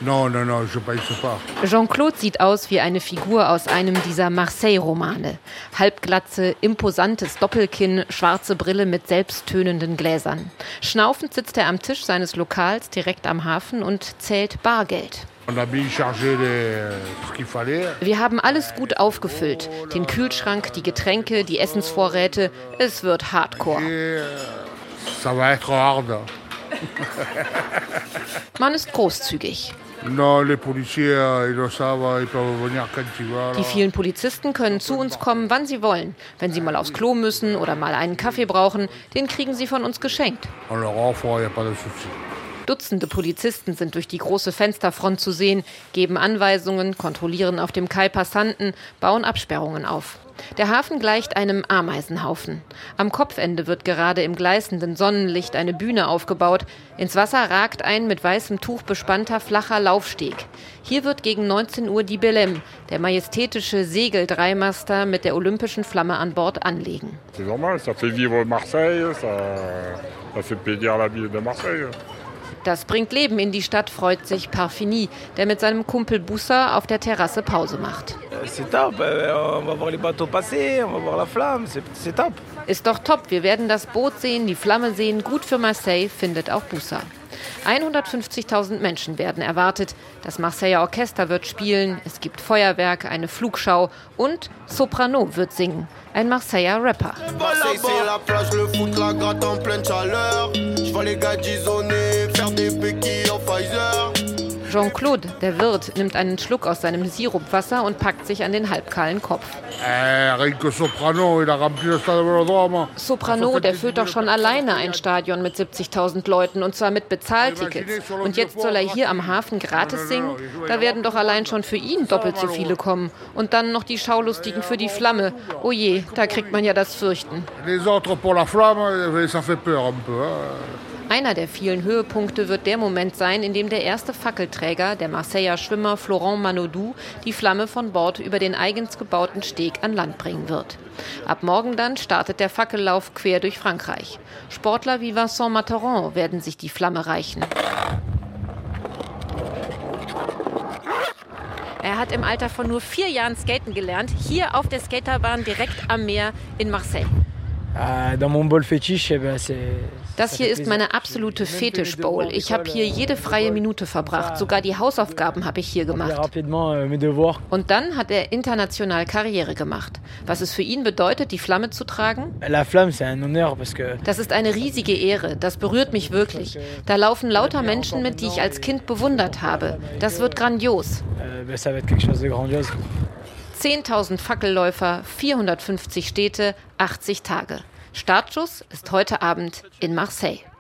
Jean-Claude sieht aus wie eine Figur aus einem dieser Marseille-Romane. Halbglatze, imposantes Doppelkinn, schwarze Brille mit selbsttönenden Gläsern. Schnaufend sitzt er am Tisch seines Lokals direkt am Hafen und zählt Bargeld. Wir haben alles gut aufgefüllt. Den Kühlschrank, die Getränke, die Essensvorräte. Es wird Hardcore. Man ist großzügig. Die vielen Polizisten können zu uns kommen, wann sie wollen. Wenn sie mal aufs Klo müssen oder mal einen Kaffee brauchen, den kriegen sie von uns geschenkt. Dutzende Polizisten sind durch die große Fensterfront zu sehen, geben Anweisungen, kontrollieren auf dem Kai Passanten, bauen Absperrungen auf. Der Hafen gleicht einem Ameisenhaufen. Am Kopfende wird gerade im gleißenden Sonnenlicht eine Bühne aufgebaut. Ins Wasser ragt ein mit weißem Tuch bespannter flacher Laufsteg. Hier wird gegen 19 Uhr die Belém, der majestätische Segel-Dreimaster mit der olympischen Flamme an Bord, anlegen. C'est normal, ça fait vivre Marseille, ça fait plaisir la ville de Marseille. Das bringt Leben in die Stadt, freut sich Parfini, der mit seinem Kumpel Boussa auf der Terrasse Pause macht. Ist doch top, wir werden das Boot sehen, die Flamme sehen, gut für Marseille, findet auch Boussa. 150.000 Menschen werden erwartet. Das Marseiller Orchester wird spielen, es gibt Feuerwerk, eine Flugschau und Soprano wird singen, ein Marseiller Rapper. Jean-Claude, der Wirt, nimmt einen Schluck aus seinem Sirupwasser und packt sich an den halbkahlen Kopf. Soprano, der füllt doch schon alleine ein Stadion mit 70.000 Leuten und zwar mit Bezahltickets. Und jetzt soll er hier am Hafen gratis singen? Da werden doch allein schon für ihn doppelt so viele kommen. Und dann noch die Schaulustigen für die Flamme. Oh je, da kriegt man ja das Fürchten. Einer der vielen Höhepunkte wird der Moment sein, in dem der erste Fackelträger, der Marseiller Schwimmer Florent Manodou, die Flamme von Bord über den eigens gebauten Steg an Land bringen wird. Ab morgen dann startet der Fackellauf quer durch Frankreich. Sportler wie Vincent Matteron werden sich die Flamme reichen. Er hat im Alter von nur 4 Jahren skaten gelernt, hier auf der Skaterbahn direkt am Meer in Marseille. Das hier ist meine absolute Fetisch-Bowl. Ich habe hier jede freie Minute verbracht. Sogar die Hausaufgaben habe ich hier gemacht. Und dann hat er international Karriere gemacht. Was es für ihn bedeutet, die Flamme zu tragen? Das ist eine riesige Ehre. Das berührt mich wirklich. Da laufen lauter Menschen mit, die ich als Kind bewundert habe. Das wird grandios. 10.000 Fackelläufer, 450 Städte, 80 Tage. Startschuss ist heute Abend in Marseille.